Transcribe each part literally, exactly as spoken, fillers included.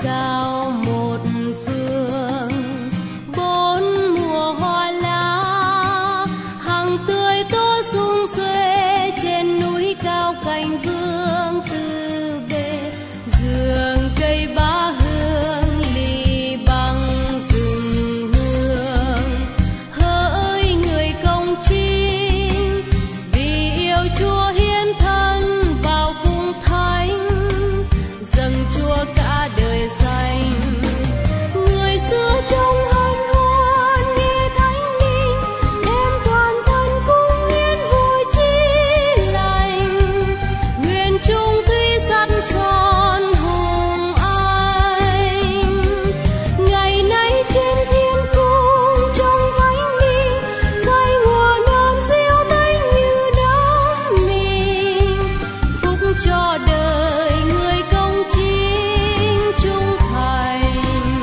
cao một phương, bốn mùa hoa lá hằng tươi tốt sum xuê trên núi cao cành hương từ bề. Giường cây bá hương lì bằng rừng hương, hỡi người công chính vì yêu Chúa hiến thân vào cung thánh, dâng Chúa cả đời dành. Người xưa trong hân hoan nghe thánh linh, đem toàn thân cung hiến vui chí lành. Nguyện chung tuy sắt son hùng anh, ngày nay trên thiên cung trong thánh linh, dây nguồn ôm diệu tênh như đắm mình. Phúc cho đời người công chính trung thành.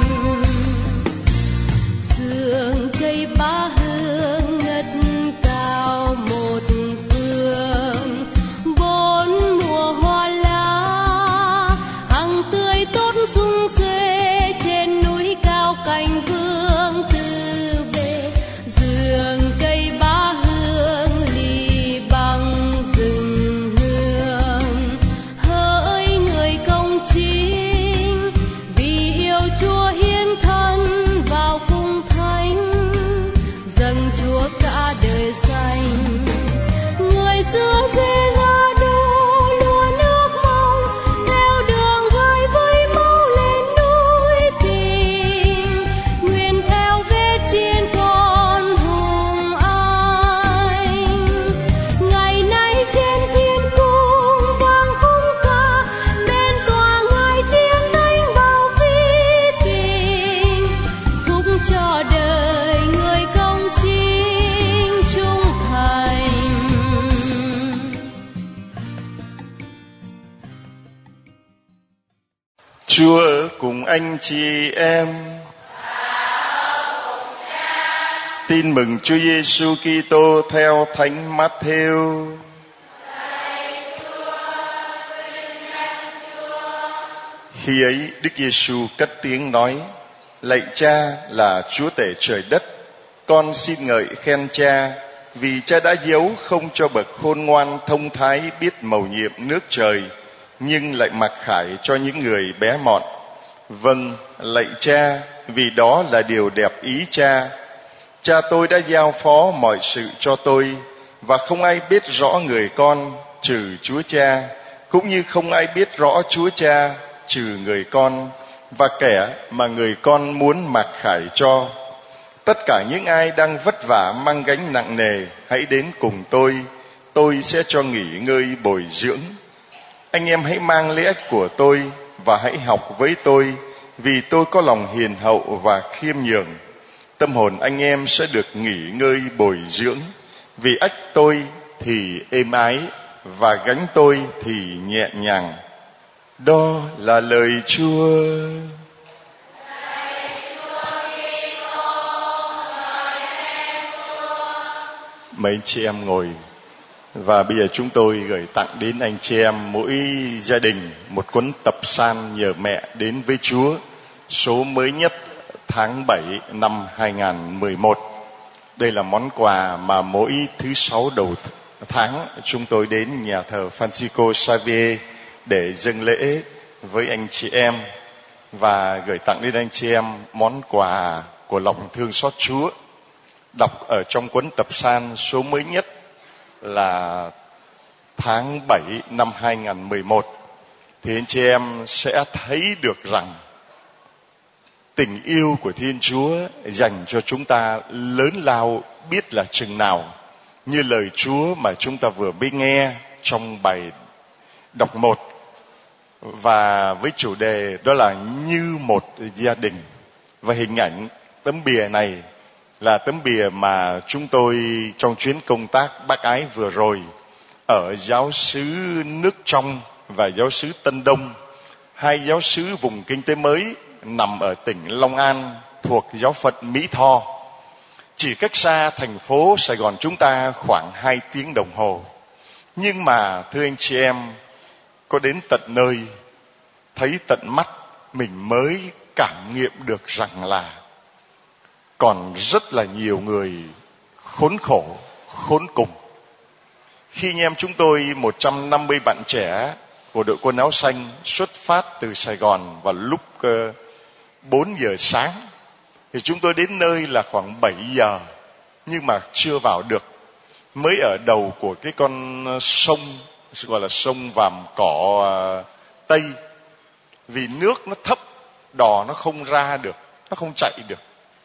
Giường cây bá hương ngất cao một phương, bốn mùa hoa lá hằng tươi tốt sum xuê trên núi cao cành hương từ bề. Giường cây bá hương lì bằng rừng hương, hỡi người công chính vì yêu Chúa hiến thân vào cung thánh, dâng Chúa cả đời dành. Người xưa dê ra đô lúa nước mong, theo đường vai với máu lên núi tình. Nguyện theo vết chiên con hùng anh, ngày nay trên thiên cung vang khúc ca, bên tòa ngài chiến thánh vào vĩ tình. Phúc cho đời người công chính trung thành. Chúa ở cùng anh chị em. Tin mừng Chúa Giêsu Kitô theo Thánh Mát-thêu. Khi ấy Đức Giêsu cất tiếng nói: Lạy Cha là Chúa tể trời đất, con xin ngợi khen Cha vì Cha đã giấu không cho bậc khôn ngoan thông thái biết mầu nhiệm nước trời, nhưng lại mặc khải cho những người bé mọn. Vâng, lạy Cha, vì đó là điều đẹp ý Cha. Cha tôi đã giao phó mọi sự cho tôi, và không ai biết rõ người con trừ Chúa Cha, cũng như không ai biết rõ Chúa Cha trừ người con, và kẻ mà người con muốn mặc khải cho. Tất cả những ai đang vất vả mang gánh nặng nề, hãy đến cùng tôi, tôi sẽ cho nghỉ ngơi bồi dưỡng. Anh em hãy mang lễ của tôi và hãy học với tôi, vì tôi có lòng hiền hậu và khiêm nhường. Tâm hồn anh em sẽ được nghỉ ngơi bồi dưỡng, vì ách tôi thì êm ái và gánh tôi thì nhẹ nhàng. Đó là lời Chúa. Mấy anh chị em ngồi. Và bây giờ chúng tôi gửi tặng đến anh chị em mỗi gia đình một cuốn tập san nhờ mẹ đến với Chúa, số mới nhất tháng bảy năm hai không một một. Đây là món quà mà mỗi thứ sáu đầu tháng chúng tôi đến nhà thờ Francisco Xavier để dâng lễ với anh chị em và gửi tặng đến anh chị em món quà của lòng thương xót Chúa. Đọc ở trong cuốn tập san số mới nhất là tháng bảy năm hai không một một thì anh chị em sẽ thấy được rằng tình yêu của Thiên Chúa dành cho chúng ta lớn lao biết là chừng nào, như lời Chúa mà chúng ta vừa mới nghe trong bài đọc một, và với chủ đề đó là như một gia đình. Và hình ảnh tấm bìa này là tấm bìa mà chúng tôi trong chuyến công tác bác ái vừa rồi ở giáo xứ Nước Trong và giáo xứ Tân Đông, hai giáo xứ vùng kinh tế mới nằm ở tỉnh Long An thuộc giáo phận Mỹ Tho, chỉ cách xa thành phố Sài Gòn chúng ta khoảng hai tiếng đồng hồ. Nhưng mà thưa anh chị em, có đến tận nơi, thấy tận mắt mình mới cảm nghiệm được rằng là còn rất là nhiều người khốn khổ, khốn cùng. Khi anh em chúng tôi một trăm năm mươi bạn trẻ của đội Quân Áo Xanh xuất phát từ Sài Gòn vào lúc bốn giờ sáng, thì chúng tôi đến nơi là khoảng bảy giờ, nhưng mà chưa vào được. Mới ở đầu của cái con sông gọi là sông Vàm Cỏ Tây, vì nước nó thấp, đò nó không ra được, nó không chạy được.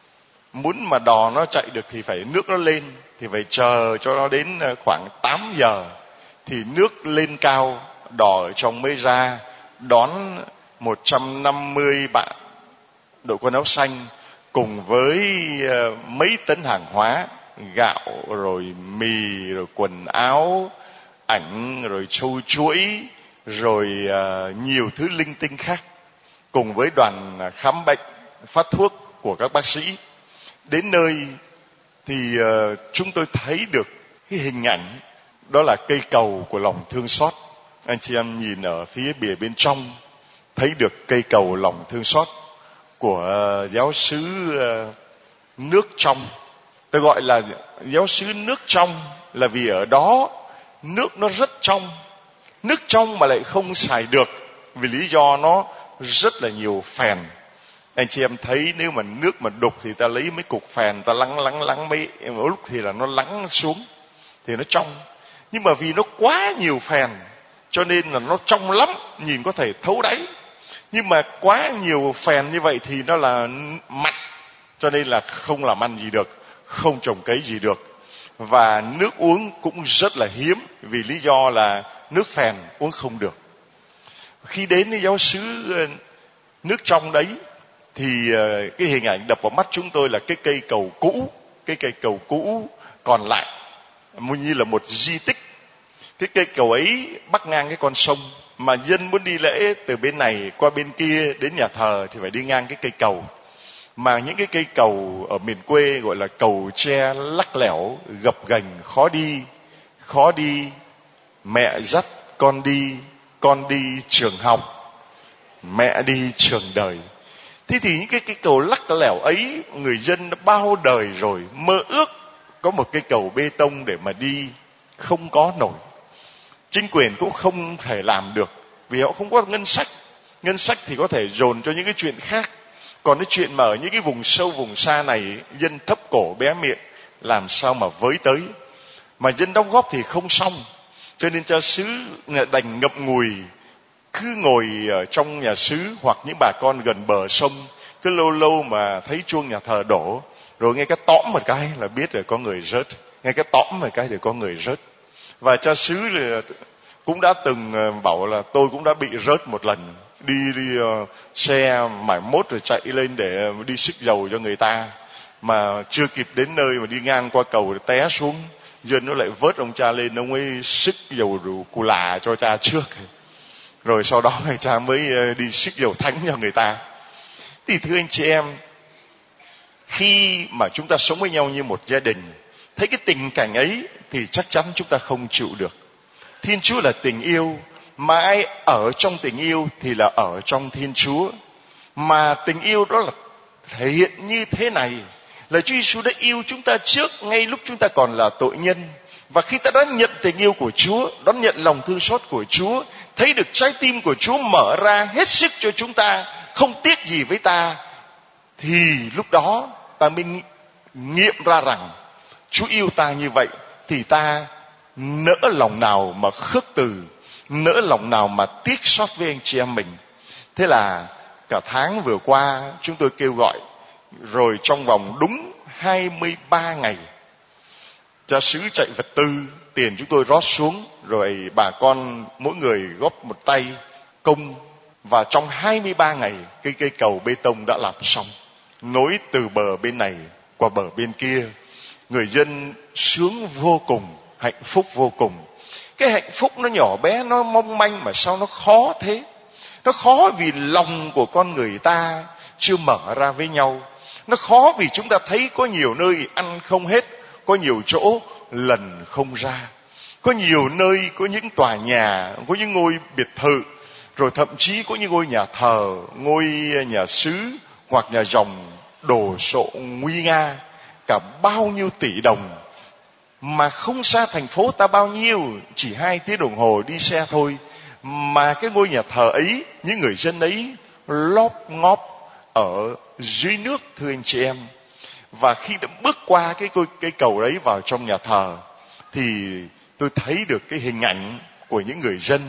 Muốn mà đò nó chạy được thì phải nước nó lên, thì phải chờ cho nó đến khoảng tám giờ thì nước lên cao, đò ở trong mới ra đón một trăm năm mươi bạn đội Quân Áo Xanh cùng với mấy tấn hàng hóa, gạo rồi mì rồi quần áo, ảnh rồi trâu chuỗi rồi nhiều thứ linh tinh khác, cùng với đoàn khám bệnh phát thuốc của các bác sĩ. Đến nơi thì uh, chúng tôi thấy được cái hình ảnh, đó là cây cầu của lòng thương xót. Anh chị em nhìn ở phía bìa bên trong, thấy được cây cầu lòng thương xót của uh, giáo xứ uh, nước trong. Tôi gọi là giáo xứ nước trong là vì ở đó nước nó rất trong. Nước trong mà lại không xài được vì lý do nó rất là nhiều phèn. Anh chị em thấy nếu mà nước mà đục thì ta lấy mấy cục phèn ta lắng lắng lắng mấy lúc thì là nó lắng xuống thì nó trong. Nhưng mà vì nó quá nhiều phèn cho nên là nó trong lắm, nhìn có thể thấu đáy. Nhưng mà quá nhiều phèn như vậy thì nó là mặn, cho nên là không làm ăn gì được, không trồng cấy gì được. Và nước uống cũng rất là hiếm vì lý do là nước phèn uống không được. Khi đến với giáo xứ nước trong đấy thì cái hình ảnh đập vào mắt chúng tôi là cái cây cầu cũ, cái cây cầu cũ còn lại như là một di tích. Cái cây cầu ấy bắc ngang cái con sông, mà dân muốn đi lễ từ bên này qua bên kia đến nhà thờ thì phải đi ngang cái cây cầu. Mà những cái cây cầu ở miền quê gọi là cầu tre lắc lẻo, gập ghềnh, khó đi, khó đi. Mẹ dắt con đi, con đi trường học, mẹ đi trường đời. Thế thì những cái, cái cầu lắc lẻo ấy, người dân đã bao đời rồi mơ ước có một cái cầu bê tông để mà đi, không có nổi. Chính quyền cũng không thể làm được vì họ không có ngân sách. Ngân sách thì có thể dồn cho những cái chuyện khác. Còn cái chuyện mà ở những cái vùng sâu vùng xa này, dân thấp cổ bé miệng, làm sao mà với tới. Mà dân đóng góp thì không xong, cho nên cha xứ đành ngậm ngùi, cứ ngồi ở trong nhà xứ hoặc những bà con gần bờ sông, cứ lâu lâu mà thấy chuông nhà thờ đổ, rồi nghe cái tõm một cái là biết rồi có người rớt, nghe cái tõm một cái thì có người rớt. Và cha xứ cũng đã từng bảo là tôi cũng đã bị rớt một lần, đi đi uh, xe mải mốt rồi chạy lên để đi xức dầu cho người ta, mà chưa kịp đến nơi mà đi ngang qua cầu để té xuống, dân nó lại vớt ông cha lên, ông ấy xức dầu đủ cù là cho cha trước, rồi sau đó cha mới đi xức dầu thánh cho người ta. Thì thưa anh chị em, khi mà chúng ta sống với nhau như một gia đình, thấy cái tình cảnh ấy thì chắc chắn chúng ta không chịu được. Thiên Chúa là tình yêu, mà ai ở trong tình yêu thì là ở trong Thiên Chúa. Mà tình yêu đó là thể hiện như thế này, là Chúa Giêsu đã yêu chúng ta trước ngay lúc chúng ta còn là tội nhân. Và khi ta đón nhận tình yêu của Chúa, đón nhận lòng thương xót của Chúa, thấy được trái tim của Chúa mở ra hết sức cho chúng ta, không tiếc gì với ta, thì lúc đó ta mới nghiệm ra rằng Chúa yêu ta như vậy, thì ta nỡ lòng nào mà khước từ, nỡ lòng nào mà tiếc xót với anh chị em mình. Thế là cả tháng vừa qua chúng tôi kêu gọi, rồi trong vòng đúng hai mươi ba ngày, cha xứ chạy vật tư, tiền chúng tôi rót xuống, rồi bà con mỗi người góp một tay công, và trong hai mươi ba ngày cái cây cầu bê tông đã làm xong, nối từ bờ bên này qua bờ bên kia. Người dân sướng vô cùng, hạnh phúc vô cùng. Cái hạnh phúc nó nhỏ bé, nó mong manh mà sao nó khó thế? Nó khó vì lòng của con người ta chưa mở ra với nhau. Nó khó vì chúng ta thấy có nhiều nơi ăn không hết, có nhiều chỗ lần không ra, có nhiều nơi có những tòa nhà, có những ngôi biệt thự Rồi thậm chí có những ngôi nhà thờ, ngôi nhà xứ hoặc nhà rồng đồ sộ nguy nga cả bao nhiêu tỷ đồng, mà không xa thành phố ta bao nhiêu, chỉ hai tiếng đồng hồ đi xe thôi. Mà cái ngôi nhà thờ ấy, những người dân ấy lóp ngóp ở dưới nước, thưa anh chị em. Và khi đã bước qua cái cây cầu đấy vào trong nhà thờ, thì tôi thấy được cái hình ảnh của những người dân.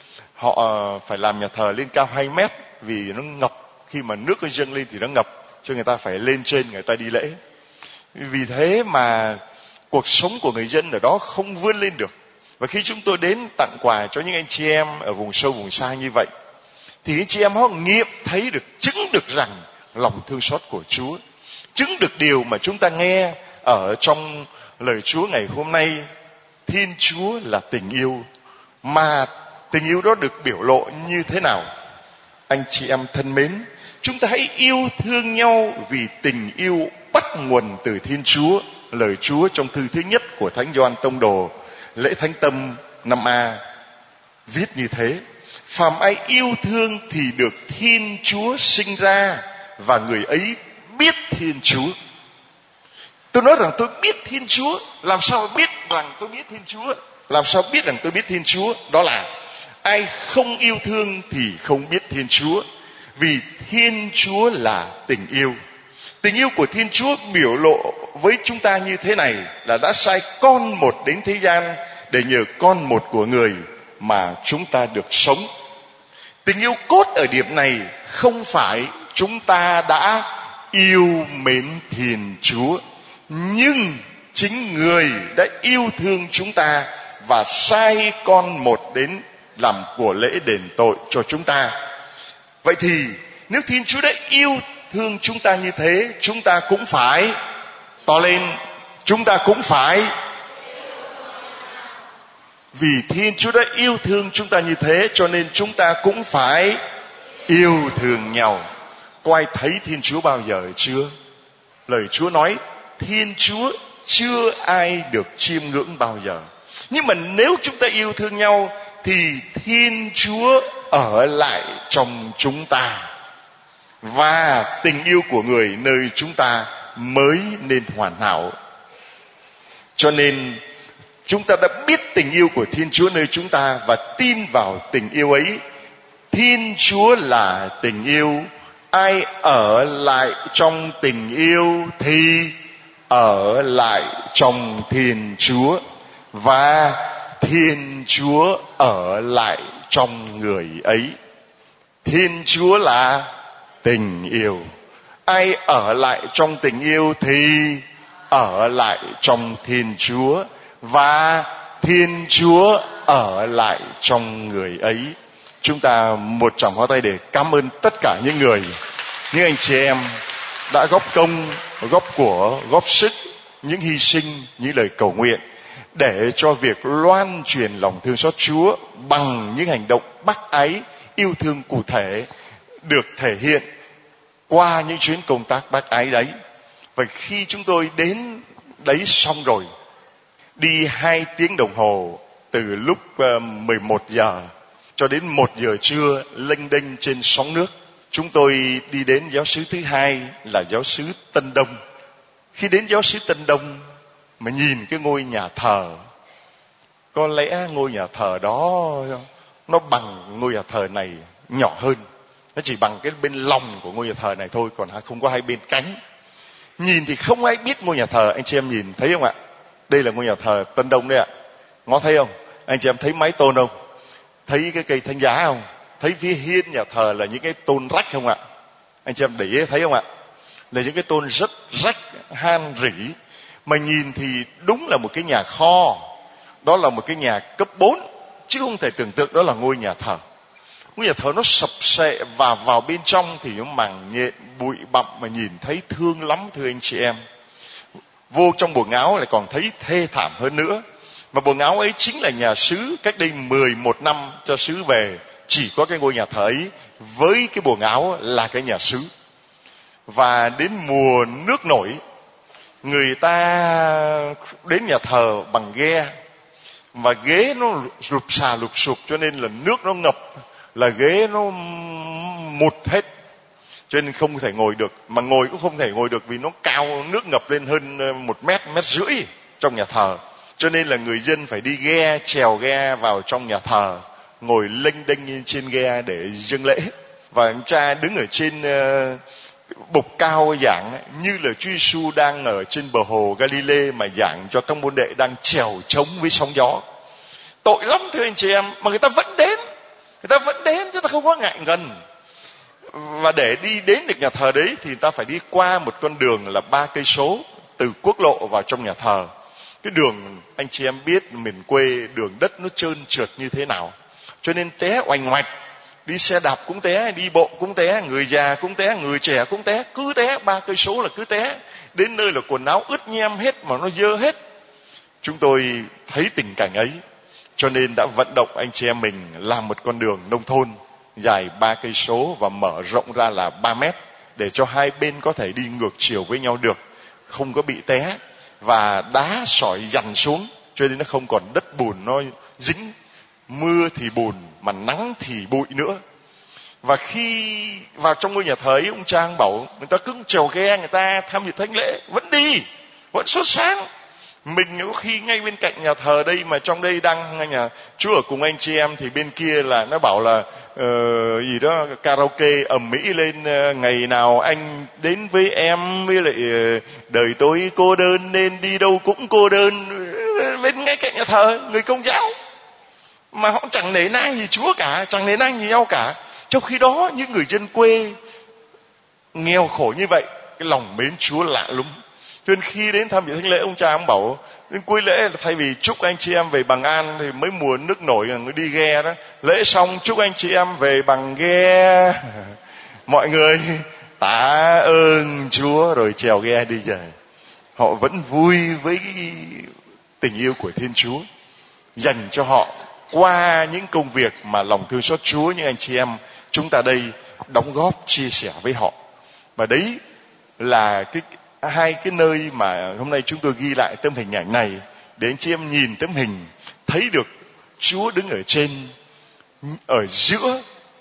Họ phải làm nhà thờ lên cao hai mét vì nó ngập, khi mà nước nó dâng lên thì nó ngập, cho người ta phải lên trên người ta đi lễ. Vì thế mà cuộc sống của người dân ở đó không vươn lên được. Và khi chúng tôi đến tặng quà cho những anh chị em ở vùng sâu vùng xa như vậy, thì anh chị em họ nghiệm thấy được, chứng được rằng lòng thương xót của Chúa, chứng được điều mà chúng ta nghe ở trong lời Chúa ngày hôm nay. Thiên Chúa là tình yêu, mà tình yêu đó được biểu lộ như thế nào? Anh chị em thân mến, chúng ta hãy yêu thương nhau vì tình yêu bắt nguồn từ Thiên Chúa. Lời Chúa trong thư thứ nhất của Thánh Gioan Tông Đồ, lễ Thánh Tâm năm A viết như thế: phàm ai yêu thương thì được Thiên Chúa sinh ra, và người ấy biết Thiên Chúa. Tôi nói rằng tôi biết Thiên Chúa. Làm sao biết rằng tôi biết Thiên Chúa? Làm sao biết rằng tôi biết Thiên Chúa? Đó là ai không yêu thương thì không biết Thiên Chúa, vì Thiên Chúa là tình yêu. Tình yêu của Thiên Chúa biểu lộ với chúng ta như thế này, là đã sai con một đến thế gian để nhờ con một của người mà chúng ta được sống. Tình yêu cốt ở điểm này không phải chúng ta đã yêu mến Thiên Chúa, nhưng chính người đã yêu thương chúng ta và sai con một đến làm của lễ đền tội cho chúng ta. Vậy thì nếu Thiên Chúa đã yêu thương chúng ta như thế, chúng ta cũng phải to lên, chúng ta cũng phải, vì Thiên Chúa đã yêu thương chúng ta như thế, cho nên chúng ta cũng phải yêu thương nhau. Có ai thấy Thiên Chúa bao giờ chưa? Lời Chúa nói Thiên Chúa chưa ai được chiêm ngưỡng bao giờ. Nhưng mà nếu chúng ta yêu thương nhau thì Thiên Chúa ở lại trong chúng ta, và tình yêu của người nơi chúng ta mới nên hoàn hảo. Cho nên chúng ta đã biết tình yêu của Thiên Chúa nơi chúng ta và tin vào tình yêu ấy. Thiên Chúa là tình yêu, ai ở lại trong tình yêu thì ở lại trong Thiên Chúa, và Thiên Chúa ở lại trong người ấy. Thiên Chúa là tình yêu, ai ở lại trong tình yêu thì ở lại trong Thiên Chúa, và Thiên Chúa ở lại trong người ấy. Chúng ta một tràng pháo tay để cảm ơn tất cả những người, những anh chị em đã góp công, góp của, góp sức, những hy sinh, những lời cầu nguyện để cho việc loan truyền lòng thương xót Chúa bằng những hành động bác ái, yêu thương cụ thể được thể hiện qua những chuyến công tác bác ái đấy. Và khi chúng tôi đến đấy xong rồi, đi hai tiếng đồng hồ, từ lúc mười một giờ cho đến một giờ trưa, lênh đênh trên sóng nước, chúng tôi đi đến giáo xứ thứ hai là giáo xứ Tân Đông. Khi đến giáo xứ Tân Đông mà nhìn cái ngôi nhà thờ, có lẽ ngôi nhà thờ đó nó bằng ngôi nhà thờ này nhỏ hơn, nó chỉ bằng cái bên lòng của ngôi nhà thờ này thôi, còn không có hai bên cánh. Nhìn thì không ai biết ngôi nhà thờ. Anh chị em nhìn thấy không ạ? Đây là ngôi nhà thờ Tân Đông đấy ạ. Ngó thấy không? Anh chị em thấy mái tôn không? Thấy cái cây thánh giá không? Thấy phía hiên nhà thờ là những cái tôn rách không ạ? Anh chị em để ý thấy không ạ? Là những cái tôn rất rách, han rỉ, mà nhìn thì đúng là một cái nhà kho. Đó là một cái nhà cấp bốn, chứ không thể tưởng tượng đó là ngôi nhà thờ. Ngôi nhà thờ nó sập sệ, và vào bên trong thì nó màng nhện, bụi bặm, mà nhìn thấy thương lắm thưa anh chị em. Vô trong buồng áo lại còn thấy thê thảm hơn nữa. Mà buồng áo ấy chính là nhà xứ cách đây mười một năm cho xứ về, chỉ có cái ngôi nhà thờ ấy với cái buồng áo là cái nhà xứ. Và đến mùa nước nổi, người ta đến nhà thờ bằng ghe, và ghế nó lụp xà lụp sụp, cho nên là nước nó ngập là ghế nó mụt hết, cho nên không thể ngồi được, mà ngồi cũng không thể ngồi được vì nó cao, nước ngập lên hơn một mét, mét rưỡi trong nhà thờ. Cho nên là người dân phải đi ghe, chèo ghe vào trong nhà thờ, ngồi lênh đênh trên ghe để dâng lễ. Và anh cha đứng ở trên uh, bục cao giảng như là Chúa Giêsu đang ở trên bờ hồ Galilee mà giảng cho các môn đệ đang chèo trống với sóng gió. Tội lắm thưa anh chị em, mà người ta vẫn đến, người ta vẫn đến chứ ta không có ngại ngần. Và để đi đến được nhà thờ đấy thì ta phải đi qua một con đường là ba cây số từ quốc lộ vào trong nhà thờ. Cái đường anh chị em biết miền quê đường đất nó trơn trượt như thế nào, cho nên té oành oạch, đi xe đạp cũng té, đi bộ cũng té, người già cũng té, người trẻ cũng té, cứ té ba cây số là cứ té, đến nơi là quần áo ướt nhem hết mà nó dơ hết. Chúng tôi thấy tình cảnh ấy, cho nên đã vận động anh chị em mình làm một con đường nông thôn dài ba cây số và mở rộng ra là ba mét để cho hai bên có thể đi ngược chiều với nhau được, không có bị té, và đá sỏi dằn xuống cho nên nó không còn đất bùn nó dính, mưa thì bùn mà nắng thì bụi nữa. Và khi vào trong ngôi nhà thờ ấy, ông Trang bảo người ta cứ chèo ghe, người ta tham dự thánh lễ vẫn đi, vẫn sốt sáng. Mình có khi ngay bên cạnh nhà thờ đây mà trong đây đang nhà Chúa ở cùng anh chị em, thì bên kia là nó bảo là uh, gì đó karaoke ầm ĩ lên, uh, ngày nào anh đến với em, với lại uh, đời tôi cô đơn nên đi đâu cũng cô đơn, bên ngay cạnh nhà thờ người Công giáo, mà họ chẳng nể nang gì Chúa cả, chẳng nể nang gì nhau cả. Trong khi đó những người dân quê nghèo khổ như vậy, cái lòng mến Chúa lạ lắm. Cho nên khi đến tham dự thánh lễ, ông cha ông bảo đến cuối lễ thay vì chúc anh chị em về bằng an thì mấy mùa nước nổi người đi ghe đó, lễ xong chúc anh chị em về bằng ghe, mọi người tạ ơn Chúa rồi chèo ghe đi về. Họ vẫn vui với cái tình yêu của Thiên Chúa dành cho họ qua những công việc mà lòng thương xót Chúa những anh chị em chúng ta đây đóng góp chia sẻ với họ. Và đấy là cái hai cái nơi mà hôm nay chúng tôi ghi lại tấm hình ảnh này để anh chị em nhìn tấm hình thấy được Chúa đứng ở trên, ở giữa,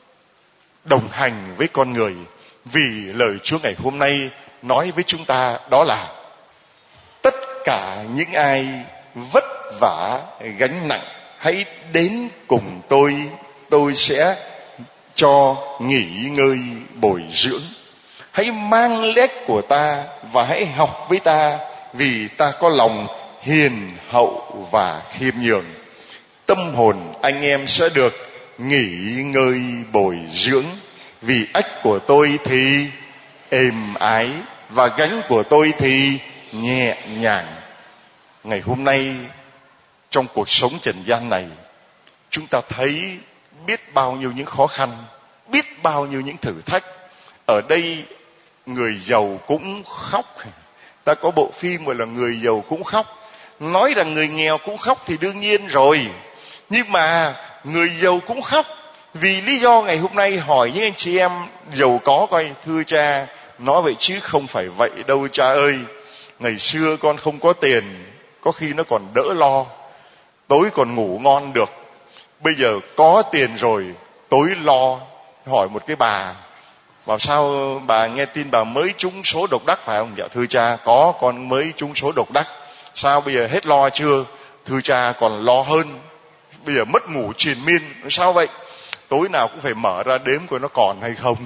đồng hành với con người. Vì lời Chúa ngày hôm nay nói với chúng ta đó là tất cả những ai vất vả gánh nặng hãy đến cùng tôi, tôi sẽ cho nghỉ ngơi bồi dưỡng. Hãy mang lét của ta và hãy học với ta, vì ta có lòng hiền hậu và khiêm nhường. Tâm hồn anh em sẽ được nghỉ ngơi bồi dưỡng, vì ách của tôi thì êm ái và gánh của tôi thì nhẹ nhàng. Ngày hôm nay trong cuộc sống trần gian này, chúng ta thấy biết bao nhiêu những khó khăn, biết bao nhiêu những thử thách. Ở đây người giàu cũng khóc. Ta có bộ phim gọi là Người Giàu Cũng Khóc. Nói rằng người nghèo cũng khóc thì đương nhiên rồi, nhưng mà người giàu cũng khóc. Vì lý do ngày hôm nay hỏi những anh chị em giàu có coi, thưa cha, nói vậy chứ không phải vậy đâu cha ơi. Ngày xưa con không có tiền, có khi nó còn đỡ lo, tối còn ngủ ngon được. Bây giờ có tiền rồi, tối lo. Hỏi một cái bà, bảo sao bà nghe tin bà mới trúng số độc đắc phải không? Dạ thưa cha, có, con mới trúng số độc đắc. Sao bây giờ hết lo chưa? Thưa cha, còn lo hơn. Bây giờ mất ngủ triền miên. Sao vậy? Tối nào cũng phải mở ra đếm coi nó còn hay không,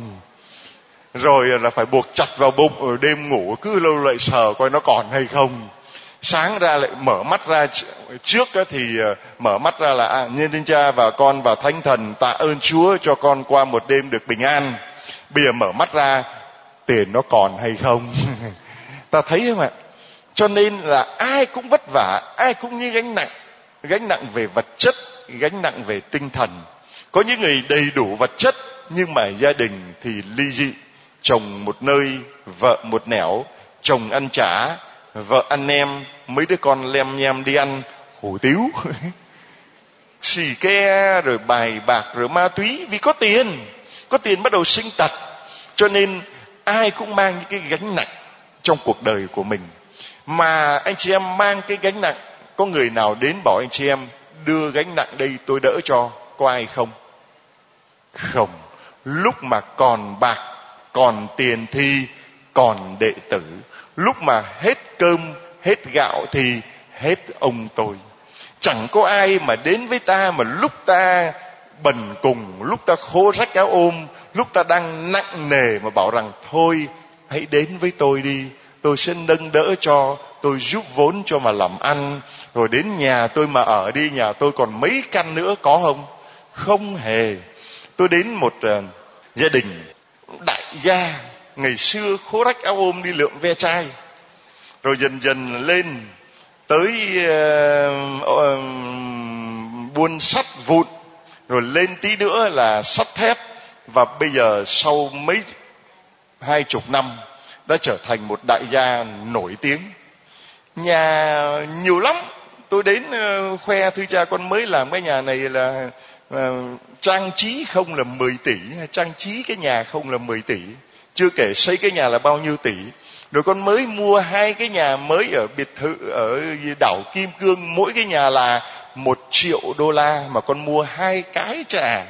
rồi là phải buộc chặt vào bụng, rồi đêm ngủ cứ lâu lại sờ coi nó còn hay không. Sáng ra lại mở mắt ra, trước thì mở mắt ra là à, nhân danh Cha và Con và Thánh Thần, tạ ơn Chúa cho con qua một đêm được bình an. Bây giờ mở mắt ra, tiền nó còn hay không? Ta thấy không ạ? Cho nên là ai cũng vất vả, ai cũng như gánh nặng, gánh nặng về vật chất, gánh nặng về tinh thần. Có những người đầy đủ vật chất nhưng mà gia đình thì ly dị, chồng một nơi, vợ một nẻo, chồng ăn chả, vợ ăn nem, mấy đứa con lem nhem đi ăn hủ tiếu, xì ke, rồi bài bạc, rồi ma túy. Vì có tiền, có tiền bắt đầu sinh tật. Cho nên ai cũng mang những cái gánh nặng trong cuộc đời của mình. Mà anh chị em mang cái gánh nặng, có người nào đến bảo anh chị em đưa gánh nặng đây tôi đỡ cho, có ai không? Không. Lúc mà còn bạc, còn tiền thì còn đệ tử. Lúc mà hết cơm, hết gạo thì hết ông tôi. Chẳng có ai mà đến với ta mà lúc ta bần cùng, lúc ta khô rách áo ôm, lúc ta đang nặng nề mà bảo rằng thôi hãy đến với tôi đi, tôi sẽ nâng đỡ cho, tôi giúp vốn cho mà làm ăn, rồi đến nhà tôi mà ở đi, nhà tôi còn mấy căn nữa, có không? Không hề. Tôi đến một uh, gia đình đại gia, ngày xưa khô rách áo ôm đi lượm ve chai, rồi dần dần lên tới uh, uh, buôn sắt vụn, rồi lên tí nữa là sắt thép, và bây giờ sau mấy hai chục năm đã trở thành một đại gia nổi tiếng. Nhà nhiều lắm. Tôi đến uh, khoe thưa cha con mới làm cái nhà này là uh, trang trí không là mười tỷ, trang trí cái nhà không là mười tỷ, chưa kể xây cái nhà là bao nhiêu tỷ. Rồi con mới mua hai cái nhà mới ở biệt thự ở đảo Kim Cương, mỗi cái nhà là một triệu đô la mà con mua hai cái chả.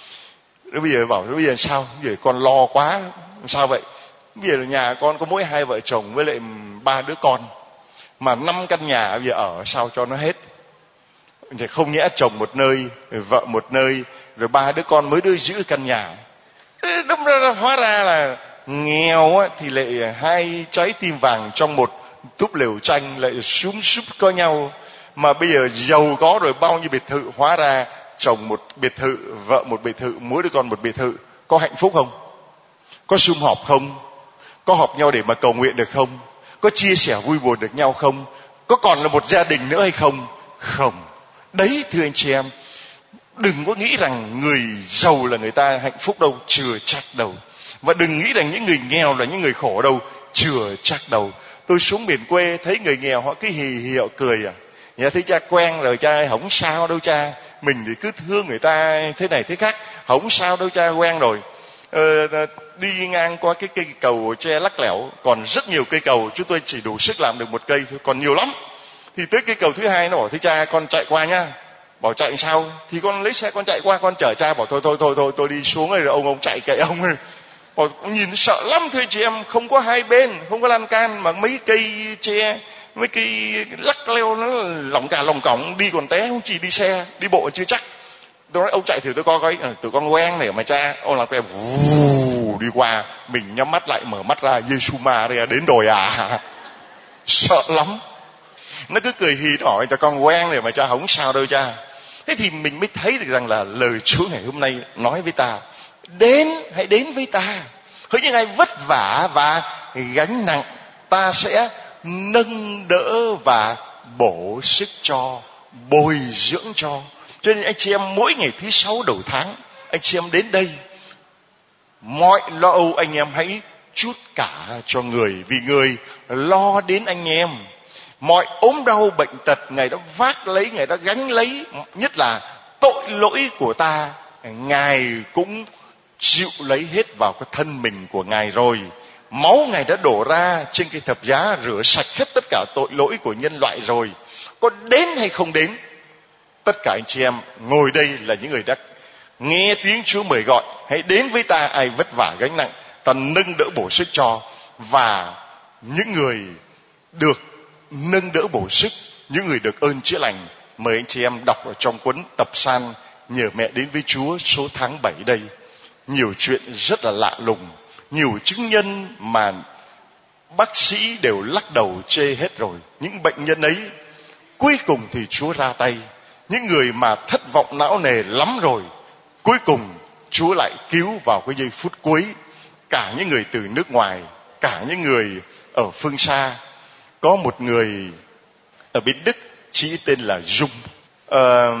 Rồi bây giờ bảo bây giờ sao? Bây giờ con lo quá. Sao vậy? Bây giờ nhà con có mỗi hai vợ chồng với lại ba đứa con, mà năm căn nhà bây giờ ở sao cho nó hết? Thì không nhẽ chồng một nơi, vợ một nơi, rồi ba đứa con mới đứa giữ căn nhà. Đâm ra hóa ra là nghèo thì lại hai trái tim vàng trong một túp lều tranh lại súm súp có nhau. Mà bây giờ giàu có rồi bao nhiêu biệt thự, hóa ra chồng một biệt thự, vợ một biệt thự, mỗi đứa con một biệt thự. Có hạnh phúc không? Có sum họp không? Có họp nhau để mà cầu nguyện được không? Có chia sẻ vui buồn được nhau không? Có còn là một gia đình nữa hay không? Không. Đấy thưa anh chị em, đừng có nghĩ rằng người giàu là người ta hạnh phúc đâu, chưa chắc đâu. Và đừng nghĩ rằng những người nghèo là những người khổ đâu, chưa chắc đâu. Tôi xuống miền quê thấy người nghèo họ cứ hì hì họ cười à. Dạ thấy cha quen rồi cha ơi, không sao đâu cha. Mình thì cứ thương người ta thế này thế khác, không sao đâu cha, quen rồi. Ờ, đi ngang qua cái cây cầu tre lắc lẻo, còn rất nhiều cây cầu, chúng tôi chỉ đủ sức làm được một cây thôi, còn nhiều lắm. Thì tới cây cầu thứ hai nó bảo thế cha con chạy qua nhá. Bảo chạy sao? Thì con lấy xe con chạy qua, con chở cha. Bảo thôi thôi thôi thôi tôi đi xuống rồi, ông ông chạy kệ ông ơi. Bảo, nhìn sợ lắm thưa chị em, không có hai bên, không có lan can, mà mấy cây tre, mấy cây lắc leo nó lỏng cả lỏng cỏng, đi còn té, không chỉ đi xe, đi bộ chưa chắc. Tôi nói ông chạy thử tôi coi coi, tụi con quen này mà cha. Ông làm quen vù đi qua, mình nhắm mắt lại mở mắt ra, Giê-xu ma đây đến rồi à. Sợ lắm. Nó cứ cười hì hỏi tụi con quen này mà cha, không sao đâu cha. Thế thì mình mới thấy được rằng là lời Chúa ngày hôm nay nói với ta, đến, hãy đến với ta. Hỡi những ai vất vả và gánh nặng, ta sẽ nâng đỡ và bổ sức cho, bồi dưỡng cho. Cho nên anh chị em mỗi ngày thứ sáu đầu tháng, anh chị em đến đây, mọi lo âu anh em hãy trút cả cho người, vì người lo đến anh em. Mọi ốm đau bệnh tật Ngài đã vác lấy, Ngài đã gánh lấy. Nhất là tội lỗi của ta, Ngài cũng chịu lấy hết vào cái thân mình của Ngài rồi. Máu Ngài đã đổ ra trên cái thập giá rửa sạch hết tất cả tội lỗi của nhân loại rồi. Có đến hay không đến, tất cả anh chị em ngồi đây là những người đã nghe tiếng Chúa mời gọi, hãy đến với ta, ai vất vả gánh nặng, ta nâng đỡ bổ sức cho. Và những người được nâng đỡ bổ sức, những người được ơn chữa lành, mời anh chị em đọc ở trong cuốn Tập San Nhờ Mẹ Đến Với Chúa số tháng bảy đây. Nhiều chuyện rất là lạ lùng, nhiều chứng nhân mà bác sĩ đều lắc đầu chê hết rồi. Những bệnh nhân ấy cuối cùng thì Chúa ra tay. Những người mà thất vọng não nề lắm rồi, cuối cùng Chúa lại cứu vào cái giây phút cuối. Cả những người từ nước ngoài, cả những người ở phương xa. Có một người ở bên Đức, chị tên là Dung. ờ,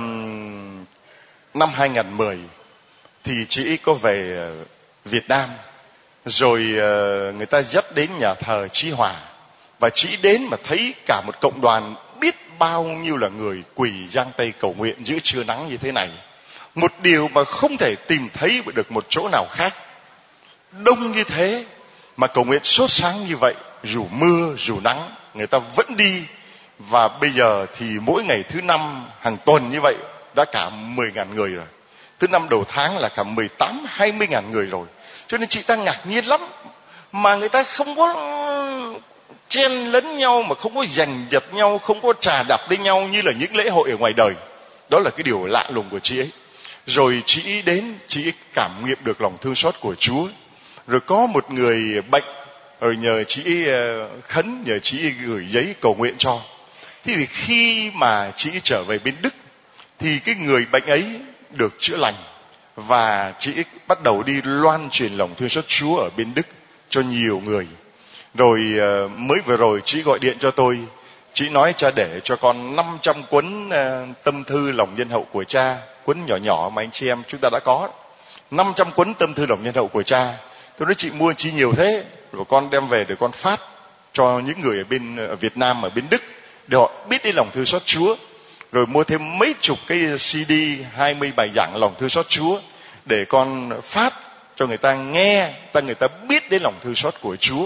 Năm hai không một không thì chị có về Việt Nam, rồi người ta dắt đến nhà thờ Chí Hòa, và chị đến mà thấy cả một cộng đoàn biết bao nhiêu là người quỳ giang tay cầu nguyện giữa trưa nắng như thế này. Một điều mà không thể tìm thấy được một chỗ nào khác. Đông như thế mà cầu nguyện sốt sáng như vậy, dù mưa dù nắng người ta vẫn đi. Và bây giờ thì mỗi ngày thứ năm hàng tuần như vậy đã cả mười ngàn người rồi. Thứ năm đầu tháng là cả mười tám, hai mươi ngàn người rồi. Cho nên chị ta ngạc nhiên lắm. Mà người ta không có chen lấn nhau, mà không có giành giật nhau, không có trà đạp lên nhau như là những lễ hội ở ngoài đời. Đó là cái điều lạ lùng của chị ấy. Rồi chị đến, chị cảm nghiệm được lòng thương xót của Chúa. Rồi có một người bệnh, rồi nhờ chị khấn, nhờ chị gửi giấy cầu nguyện cho. Thế thì khi mà chị trở về bên Đức, thì cái người bệnh ấy được chữa lành. Và chị bắt đầu đi loan truyền lòng thương xót Chúa ở bên Đức cho nhiều người. Rồi mới vừa rồi chị gọi điện cho tôi. Chị nói cha để cho con năm trăm cuốn tâm thư lòng nhân hậu của cha. Cuốn nhỏ nhỏ mà anh chị em chúng ta đã có. năm trăm cuốn tâm thư lòng nhân hậu của cha. Tôi nói chị mua chi nhiều thế? Rồi con đem về để con phát cho những người ở bên ở Việt Nam, ở bên Đức, để họ biết đến lòng thương xót Chúa. Rồi mua thêm mấy chục cái xê đê, hai mươi bài giảng lòng thương xót Chúa, để con phát cho người ta nghe, ta người ta biết đến lòng thương xót của Chúa.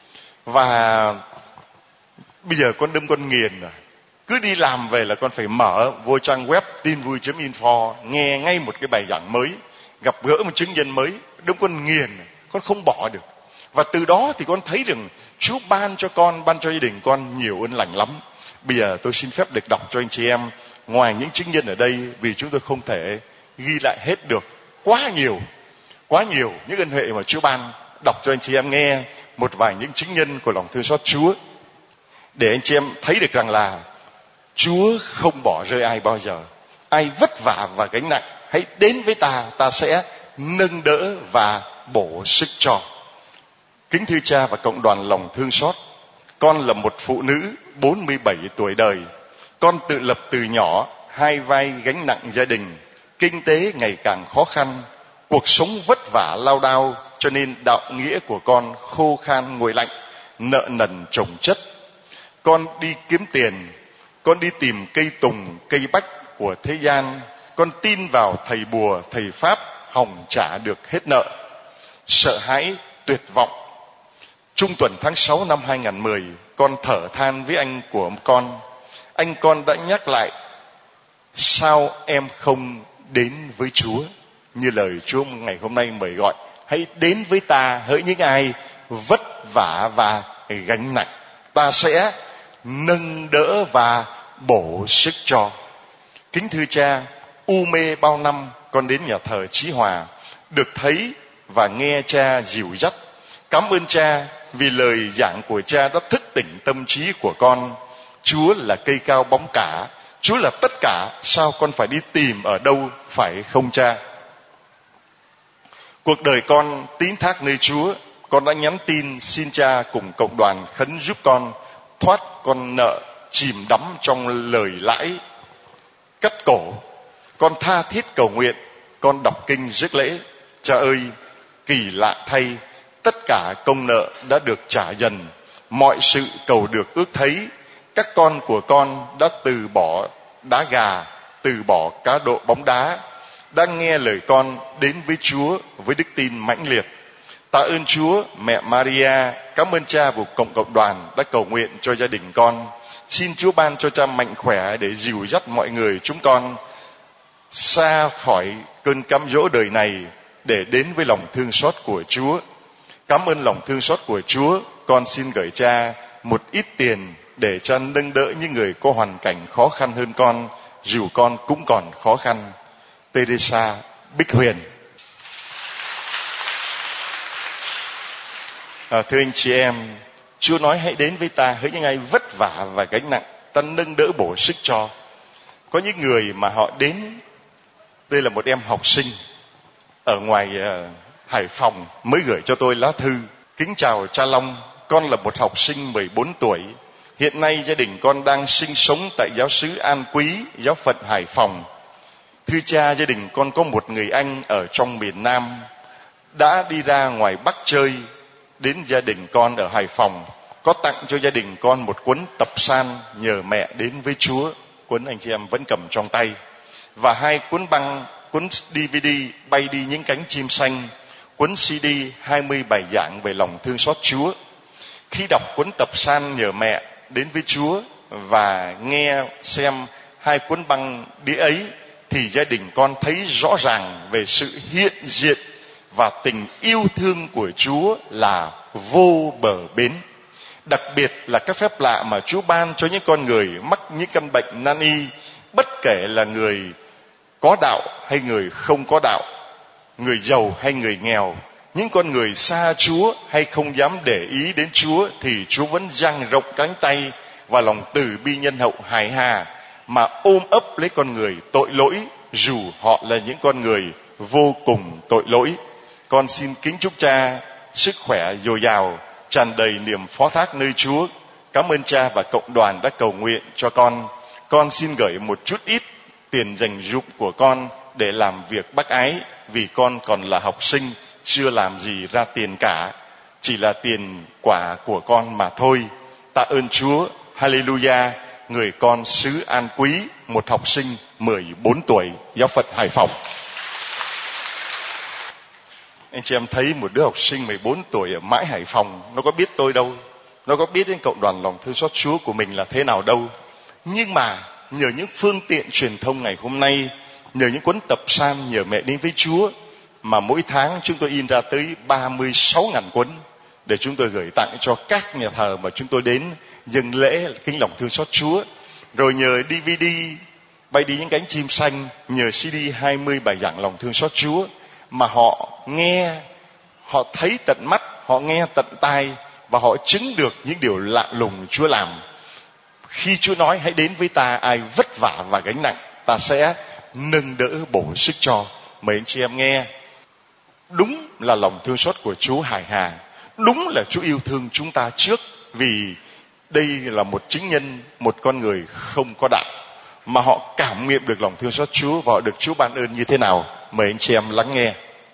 Và bây giờ con đâm con nghiền rồi. Cứ đi làm về là con phải mở vô trang web tin vui chấm info, nghe ngay một cái bài giảng mới, gặp gỡ một chứng nhân mới, đâm con nghiền, con không bỏ được. Và từ đó thì con thấy rằng Chúa ban cho con, ban cho gia đình con nhiều ơn lành lắm. Bây giờ tôi xin phép được đọc cho anh chị em, ngoài những chứng nhân ở đây, vì chúng tôi không thể ghi lại hết được, quá nhiều, quá nhiều những ân huệ mà Chúa ban. Đọc cho anh chị em nghe một vài những chứng nhân của lòng thương xót Chúa, để anh chị em thấy được rằng là Chúa không bỏ rơi ai bao giờ. Ai vất vả và gánh nặng, hãy đến với ta, ta sẽ nâng đỡ và bổ sức cho. Kính thưa cha và cộng đoàn lòng thương xót, con là một phụ nữ bốn mươi bảy tuổi đời. Con tự lập từ nhỏ, hai vai gánh nặng gia đình. Kinh tế ngày càng khó khăn, cuộc sống vất vả lao đao, cho nên đạo nghĩa của con khô khan nguội lạnh, nợ nần chồng chất. Con đi kiếm tiền, con đi tìm cây tùng, cây bách của thế gian. Con tin vào thầy bùa, thầy pháp, hòng trả được hết nợ. Sợ hãi, tuyệt vọng. Trung tuần tháng sáu năm hai nghìn mười, con thở than với anh của con. Anh con đã nhắc lại, sao em không đến với Chúa? Như lời Chúa ngày hôm nay mời gọi, hãy đến với ta, hỡi những ai vất vả và gánh nặng, ta sẽ nâng đỡ và bổ sức cho. Kính thưa cha, u mê bao năm, con đến nhà thờ Chí Hòa, được thấy và nghe cha dìu dắt. Cảm ơn cha vì lời giảng của cha đã thức tỉnh tâm trí của con. Chúa là cây cao bóng cả, Chúa là tất cả, sao con phải đi tìm ở đâu, phải không cha? Cuộc đời con tín thác nơi Chúa, con đã nhắn tin xin cha cùng cộng đoàn khấn giúp con thoát con nợ chìm đắm trong lời lãi cắt cổ. Con tha thiết cầu nguyện, con đọc kinh rước lễ. Cha ơi, kỳ lạ thay, tất cả công nợ đã được trả dần, mọi sự cầu được ước thấy. Các con của con đã từ bỏ đá gà, từ bỏ cá độ bóng đá, đã nghe lời con đến với Chúa với đức tin mãnh liệt. Tạ ơn Chúa, mẹ Maria, cảm ơn cha và cộng cộng đoàn đã cầu nguyện cho gia đình con. Xin Chúa ban cho cha mạnh khỏe để dìu dắt mọi người chúng con xa khỏi cơn cám dỗ đời này, để đến với lòng thương xót của Chúa. Cảm ơn lòng thương xót của Chúa, con xin gửi cha một ít tiền để cha nâng đỡ những người có hoàn cảnh khó khăn hơn con, dù con cũng còn khó khăn. Teresa Bích Huyền. À, thưa anh chị em, Chúa nói hãy đến với ta, hỡi những ai vất vả và gánh nặng, ta nâng đỡ bổ sức cho. Có những người mà họ đến, đây là một em học sinh ở ngoài uh, Hải Phòng mới gửi cho tôi lá thư. Kính chào cha Long, con là một học sinh mười bốn tuổi. Hiện nay gia đình con đang sinh sống tại giáo xứ An Quý, giáo phận Hải Phòng. Thưa cha, gia đình con có một người anh ở trong miền Nam đã đi ra ngoài Bắc chơi, đến gia đình con ở Hải Phòng, có tặng cho gia đình con một cuốn tập san nhờ mẹ đến với Chúa. Cuốn anh chị em vẫn cầm trong tay. Và hai cuốn băng, cuốn đê vê đê Bay đi những cánh chim xanh, cuốn xê đê hai mươi bài giảng về lòng thương xót Chúa. Khi đọc cuốn tập san nhờ mẹ đến với Chúa và nghe xem hai cuốn băng đĩa ấy, thì gia đình con thấy rõ ràng về sự hiện diện và tình yêu thương của Chúa là vô bờ bến. Đặc biệt là các phép lạ mà Chúa ban cho những con người mắc những căn bệnh nan y, bất kể là người có đạo hay người không có đạo, người giàu hay người nghèo, những con người xa Chúa hay không dám để ý đến Chúa, thì Chúa vẫn dang rộng cánh tay và lòng từ bi nhân hậu hài hà mà ôm ấp lấy con người tội lỗi, dù họ là những con người vô cùng tội lỗi. Con xin kính chúc Cha sức khỏe dồi dào, tràn đầy niềm phó thác nơi Chúa. Cảm ơn Cha và cộng đoàn đã cầu nguyện cho con. Con xin gửi một chút ít tiền dành dụm của con để làm việc bác ái, vì con còn là học sinh, chưa làm gì ra tiền cả, chỉ là tiền quả của con mà thôi. Tạ ơn Chúa. Hallelujah. Người con xứ An Quý, một học sinh mười bốn tuổi, giáo phận Hải Phòng. Anh chị em thấy một đứa học sinh mười bốn tuổi ở mãi Hải Phòng, nó có biết tôi đâu, nó có biết đến cộng đoàn lòng thương xót Chúa của mình là thế nào đâu. Nhưng mà nhờ những phương tiện truyền thông ngày hôm nay, nhờ những cuốn tập san Nhờ Mẹ Đến Với Chúa, mà mỗi tháng chúng tôi in ra tới ba mươi sáu nghìn cuốn để chúng tôi gửi tặng cho các nhà thờ mà chúng tôi đến dâng lễ kính lòng thương xót Chúa. Rồi nhờ đê vê đê Bay Đi Những Cánh Chim Xanh, nhờ xê đê hai mươi bài giảng lòng thương xót Chúa, mà họ nghe, họ thấy tận mắt, họ nghe tận tai, và họ chứng được những điều lạ lùng Chúa làm. Khi Chúa nói hãy đến với ta, ai vất vả và gánh nặng, ta sẽ nâng đỡ bổ sức cho. Mời anh chị em nghe. Đúng là lòng thương xót của Chúa hài hà, đúng là Chúa yêu thương chúng ta trước, vì đây là một chứng nhân, một con người không có đạo, mà họ cảm nghiệm được lòng thương xót Chúa và họ được Chúa ban ơn như thế nào. Mời anh chị em lắng nghe.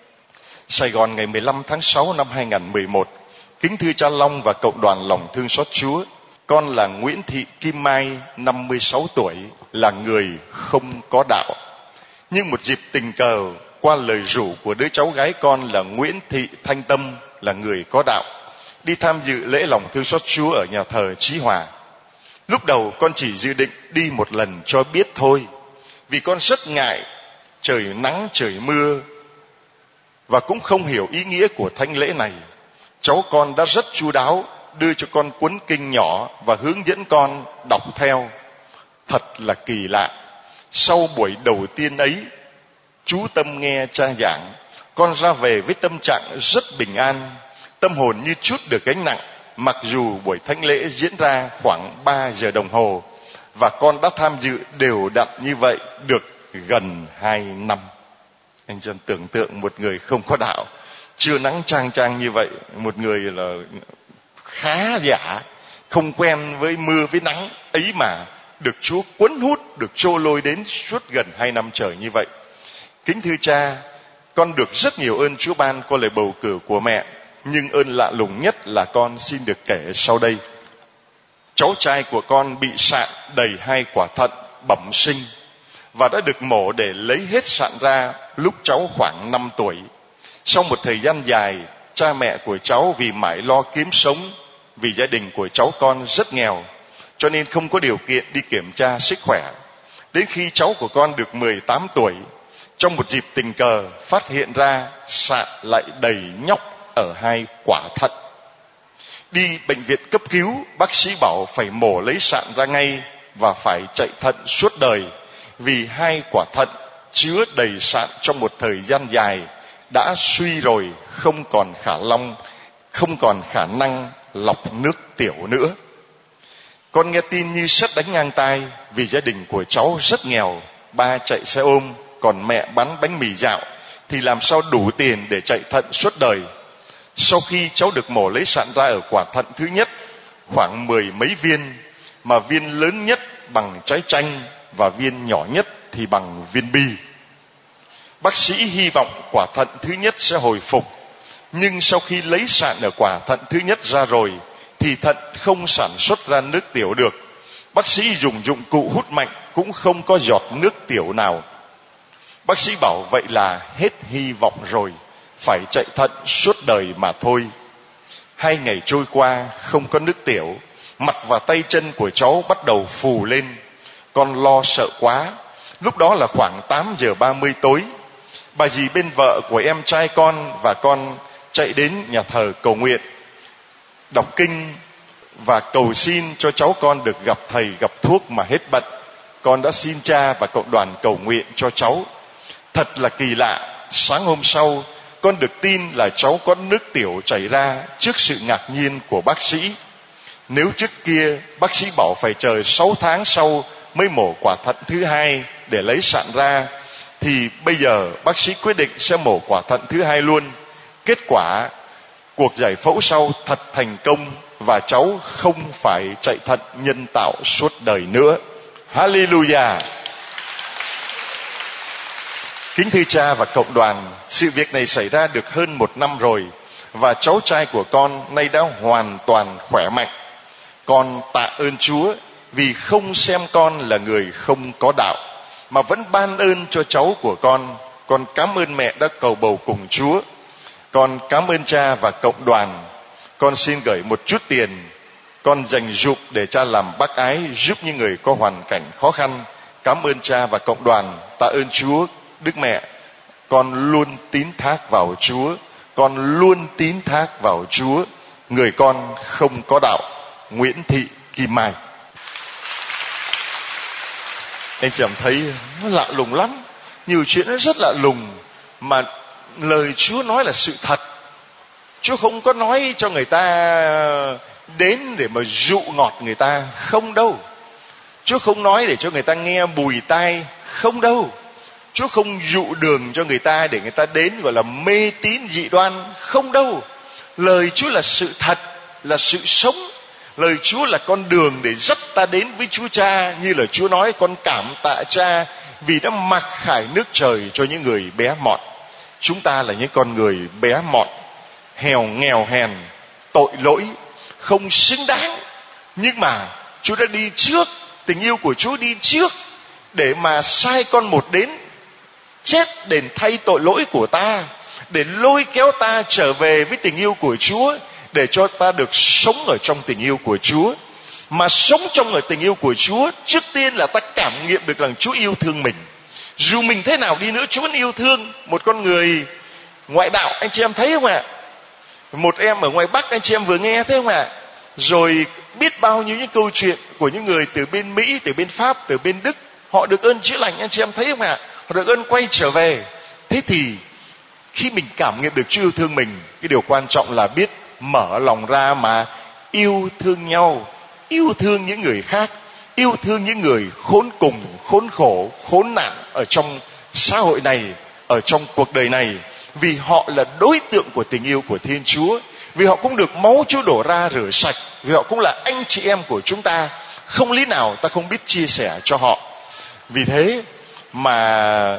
Sài Gòn, ngày mười lăm tháng sáu năm hai nghìn mười một. Kính thưa Cha Long và cộng đoàn lòng thương xót Chúa, con là Nguyễn Thị Kim Mai, năm mươi sáu tuổi, là người không có đạo. Nhưng một dịp tình cờ, qua lời rủ của đứa cháu gái con là Nguyễn Thị Thanh Tâm, là người có đạo, đi tham dự lễ lòng thương xót Chúa ở nhà thờ Chí Hòa. Lúc đầu con chỉ dự định đi một lần cho biết thôi, vì con rất ngại trời nắng trời mưa và cũng không hiểu ý nghĩa của thánh lễ này. Cháu con đã rất chu đáo đưa cho con cuốn kinh nhỏ và hướng dẫn con đọc theo. Thật là kỳ lạ. Sau buổi đầu tiên ấy, chú tâm nghe cha giảng, con ra về với tâm trạng rất bình an, tâm hồn như trút được gánh nặng, mặc dù buổi thánh lễ diễn ra khoảng ba giờ đồng hồ, và con đã tham dự đều đặn như vậy được gần hai năm. Anh chân tưởng tượng một người không có đạo, chưa nắng chang chang như vậy, một người là khá giả, không quen với mưa với nắng ấy mà được Chúa cuốn hút, được trô lôi đến suốt gần hai năm trời như vậy. Kính thưa Cha, con được rất nhiều ơn Chúa ban qua lời bầu cử của mẹ, nhưng ơn lạ lùng nhất là con xin được kể sau đây. Cháu trai của con bị sạn đầy hai quả thận bẩm sinh và đã được mổ để lấy hết sạn ra lúc cháu khoảng năm tuổi. Sau một thời gian dài, cha mẹ của cháu vì mãi lo kiếm sống, vì gia đình của cháu con rất nghèo, cho nên không có điều kiện đi kiểm tra sức khỏe. Đến khi cháu của con được mười tám tuổi, trong một dịp tình cờ phát hiện ra sạn lại đầy nhóc ở hai quả thận. Đi bệnh viện cấp cứu, bác sĩ bảo phải mổ lấy sạn ra ngay và phải chạy thận suốt đời, vì hai quả thận chứa đầy sạn trong một thời gian dài đã suy rồi, không còn khả long, không còn khả năng lọc nước tiểu nữa. Con nghe tin như sét đánh ngang tai, vì gia đình của cháu rất nghèo, ba chạy xe ôm, còn mẹ bán bánh mì dạo, thì làm sao đủ tiền để chạy thận suốt đời. Sau khi cháu được mổ lấy sạn ra ở quả thận thứ nhất, khoảng mười mấy viên, mà viên lớn nhất bằng trái chanh và viên nhỏ nhất thì bằng viên bi. Bác sĩ hy vọng quả thận thứ nhất sẽ hồi phục, nhưng sau khi lấy sạn ở quả thận thứ nhất ra rồi thì thận không sản xuất ra nước tiểu được. Bác sĩ dùng dụng cụ hút mạnh cũng không có giọt nước tiểu nào. Bác sĩ bảo vậy là hết hy vọng rồi, phải chạy thận suốt đời mà thôi. Hai ngày trôi qua không có nước tiểu, mặt và tay chân của cháu bắt đầu phù lên. Con lo sợ quá, Lúc đó là khoảng tám giờ ba mươi tối. Bà dì bên vợ của em trai con và con chạy đến nhà thờ cầu nguyện, đọc kinh và cầu xin cho cháu con được gặp thầy gặp thuốc mà hết bận. Con đã xin cha và cộng đoàn cầu nguyện cho cháu. Thật là kỳ lạ, sáng hôm sau con được tin là cháu có nước tiểu chảy ra trước sự ngạc nhiên của bác sĩ. Nếu trước kia bác sĩ bảo phải chờ sáu tháng sau mới mổ quả thận thứ hai để lấy sạn ra, thì bây giờ bác sĩ quyết định sẽ mổ quả thận thứ hai luôn. Kết quả cuộc giải phẫu sau thật thành công và cháu không phải chạy thận nhân tạo suốt đời nữa. Hallelujah. Kính thưa cha và cộng đoàn, sự việc này xảy ra được hơn một năm rồi và cháu trai của con nay đã hoàn toàn khỏe mạnh. Con tạ ơn Chúa vì không xem con là người không có đạo mà vẫn ban ơn cho cháu của con. Con cảm ơn mẹ đã cầu bầu cùng Chúa. Con cảm ơn cha và cộng đoàn. Con xin gửi một chút tiền con dành dụm để cha làm bác ái giúp những người có hoàn cảnh khó khăn. Cảm ơn cha và cộng đoàn. Tạ ơn Chúa. Đức mẹ, con luôn tín thác vào Chúa. Con luôn tín thác vào Chúa. Người con không có đạo. Nguyễn Thị Kim Mai. Anh chị em thấy nó lạ lùng lắm. Nhiều chuyện nó rất lạ lùng mà lời Chúa nói là sự thật. Chúa không có nói cho người ta đến để mà dụ ngọt người ta, không đâu. Chúa không nói để cho người ta nghe bùi tai, không đâu. Chúa không dụ đường cho người ta để người ta đến gọi là mê tín dị đoan, không đâu. Lời Chúa là sự thật, là sự sống. Lời Chúa là con đường để dắt ta đến với Chúa Cha. Như là Chúa nói, con cảm tạ Cha vì đã mặc khải nước trời cho những người bé mọn. Chúng ta là những con người bé mọn, hèo nghèo hèn, tội lỗi, không xứng đáng. Nhưng mà Chúa đã đi trước, tình yêu của Chúa đi trước để mà sai con một đến chết đền thay tội lỗi của ta, để lôi kéo ta trở về với tình yêu của Chúa, để cho ta được sống ở trong tình yêu của Chúa. Mà sống trong ở tình yêu của Chúa, trước tiên là ta cảm nghiệm được rằng Chúa yêu thương mình. Dù mình thế nào đi nữa, Chúa vẫn yêu thương. Một con người ngoại đạo, anh chị em thấy không ạ? Một em ở ngoài Bắc, anh chị em vừa nghe thấy không ạ? Rồi biết bao nhiêu những câu chuyện của những người từ bên Mỹ, từ bên Pháp, từ bên Đức. Họ được ơn chữa lành, anh chị em thấy không ạ? Họ được ơn quay trở về. Thế thì khi mình cảm nghiệm được Chúa yêu thương mình, cái điều quan trọng là biết mở lòng ra mà yêu thương nhau, yêu thương những người khác, yêu thương những người khốn cùng, khốn khổ, khốn nạn ở trong xã hội này, ở trong cuộc đời này. Vì họ là đối tượng của tình yêu của Thiên Chúa, vì họ cũng được máu Chúa đổ ra rửa sạch, vì họ cũng là anh chị em của chúng ta. Không lý nào ta không biết chia sẻ cho họ. Vì thế mà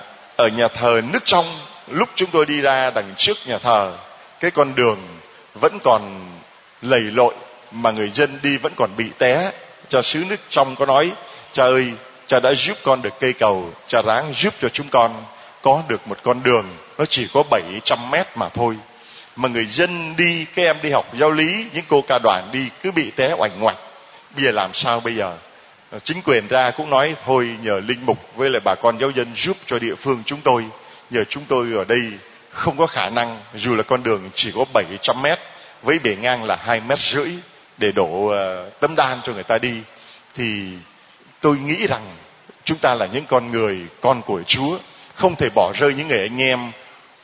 ở nhà thờ nước trong, lúc chúng tôi đi ra đằng trước nhà thờ, cái con đường vẫn còn lầy lội mà người dân đi vẫn còn bị té. Cha xứ nước trong có nói, cha ơi, cha đã giúp con được cây cầu, cha ráng giúp cho chúng con có được một con đường nó chỉ có bảy trăm mét mà thôi. Mà người dân đi, các em đi học giáo lý, những cô ca đoàn đi cứ bị té oành oạch. Bây giờ làm sao bây giờ? Chính quyền ra cũng nói thôi nhờ linh mục với lại bà con giáo dân giúp cho địa phương chúng tôi. Giờ chúng tôi ở đây không có khả năng, dù là con đường chỉ có bảy trăm mét với bề ngang là hai mét rưỡi để đổ uh, tấm đan cho người ta đi. Thì tôi nghĩ rằng chúng ta là những con người, con của Chúa, không thể bỏ rơi những người anh em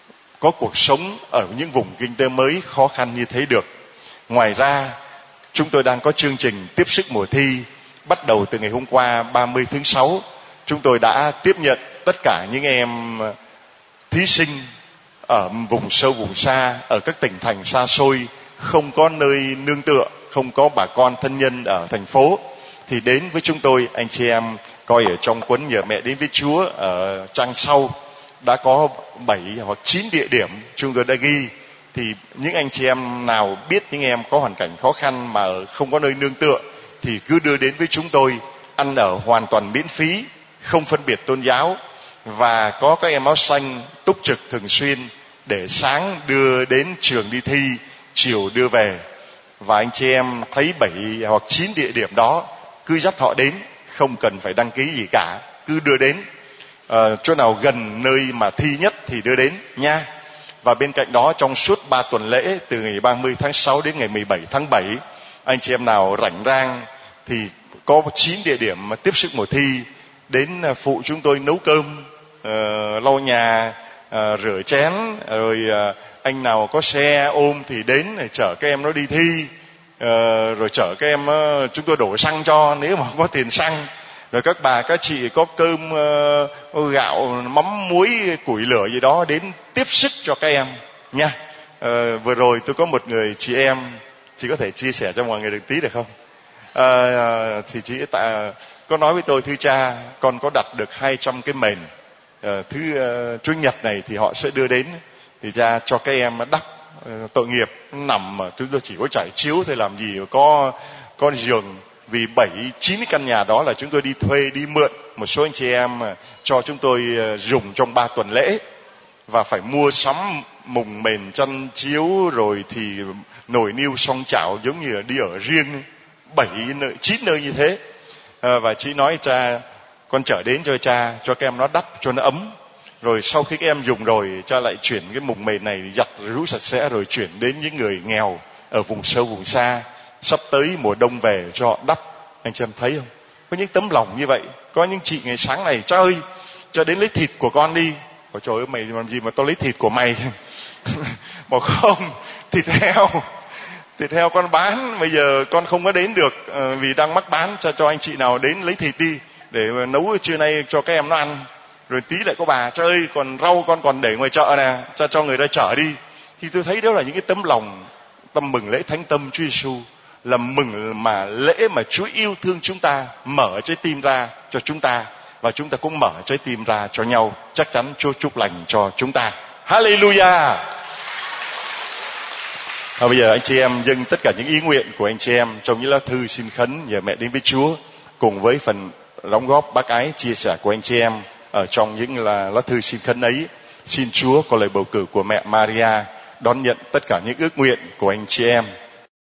có cuộc sống ở những vùng kinh tế mới khó khăn như thế được. Ngoài ra, chúng tôi đang có chương trình tiếp sức mùa thi. Bắt đầu từ ngày hôm qua ba mươi tháng sáu, chúng tôi đã tiếp nhận tất cả những em thí sinh ở vùng sâu vùng xa, ở các tỉnh thành xa xôi, không có nơi nương tựa, không có bà con thân nhân ở thành phố, thì đến với chúng tôi. Anh chị em coi ở trong cuốn Nhờ Mẹ Đến Với Chúa ở trang sau đã có bảy hoặc chín địa điểm chúng tôi đã ghi. Thì những anh chị em nào biết những em có hoàn cảnh khó khăn mà không có nơi nương tựa thì cứ đưa đến với chúng tôi, ăn ở hoàn toàn miễn phí, không phân biệt tôn giáo, và có các em áo xanh túc trực thường xuyên để sáng đưa đến trường đi thi, chiều đưa về. Và anh chị em thấy bảy hoặc chín địa điểm đó, cứ dắt họ đến, không cần phải đăng ký gì cả, cứ đưa đến. À, chỗ nào gần nơi mà thi nhất thì đưa đến nha. Và bên cạnh đó trong suốt ba tuần lễ từ ngày ba mươi tháng sáu đến ngày mười bảy tháng bảy, anh chị em nào rảnh rang thì có chín địa điểm mà tiếp sức mùa thi, đến phụ chúng tôi nấu cơm, uh, lau nhà, uh, rửa chén, rồi uh, anh nào có xe ôm thì đến để chở các em nó đi thi, uh, rồi chở các em uh, chúng tôi đổ xăng cho nếu mà không có tiền xăng. Rồi các bà các chị có cơm, uh, gạo, mắm muối, củi lửa gì đó đến tiếp sức cho các em nha. Uh, vừa rồi tôi có một người chị em, chị có thể chia sẻ cho mọi người được tí được không? Uh, thì chị ta có nói với tôi, thưa cha, con có đặt được hai trăm cái mền, uh, thứ uh, chủ nhật này thì họ sẽ đưa đến, thì cha cho các em đắp. Uh, tội nghiệp nằm mà chúng tôi chỉ có trải chiếu thôi, làm gì có có giường. Vì bảy chín căn nhà đó là chúng tôi đi thuê, đi mượn một số anh chị em cho chúng tôi dùng trong ba tuần lễ, và phải mua sắm mùng mền chăn chiếu, rồi thì nồi niêu song chảo, giống như là đi ở riêng bảy nơi chín nơi như thế. À, và chị nói cha, con chở đến cho cha, cho các em nó đắp cho nó ấm, rồi sau khi các em dùng rồi cha lại chuyển cái mùng mền này giặt rũ sạch sẽ, rồi chuyển đến những người nghèo ở vùng sâu vùng xa, sắp tới mùa đông về cho họ đắp. Anh chị em thấy không, có những tấm lòng như vậy. Có những chị ngày sáng này, cha ơi, cho đến lấy thịt của con đi. Ôi trời ơi, mày làm gì mà tao lấy thịt của mày? Bảo không, thịt heo, thịt heo con bán, bây giờ con không có đến được vì đang mắc bán, cho cho anh chị nào đến lấy thịt đi để nấu trưa nay cho các em nó ăn. Rồi tí lại có bà, cha ơi, còn rau con còn để ngoài chợ nè, cha cho người ta chở đi. Thì tôi thấy đó là những cái tấm lòng tâm mừng lễ thánh tâm Chúa Giêsu, là mừng mà lễ mà Chúa yêu thương chúng ta, mở trái tim ra cho chúng ta, và chúng ta cũng mở trái tim ra cho nhau. Chắc chắn Chúa chúc lành cho chúng ta. Hallelujah. Và bây giờ anh chị em dâng tất cả những ý nguyện của anh chị em trong những lá thư xin khấn nhờ mẹ đến với Chúa, cùng với phần đóng góp bác ái chia sẻ của anh chị em ở trong những là lá thư xin khấn ấy. Xin Chúa có lời bầu cử của mẹ Maria đón nhận tất cả những ước nguyện của anh chị em.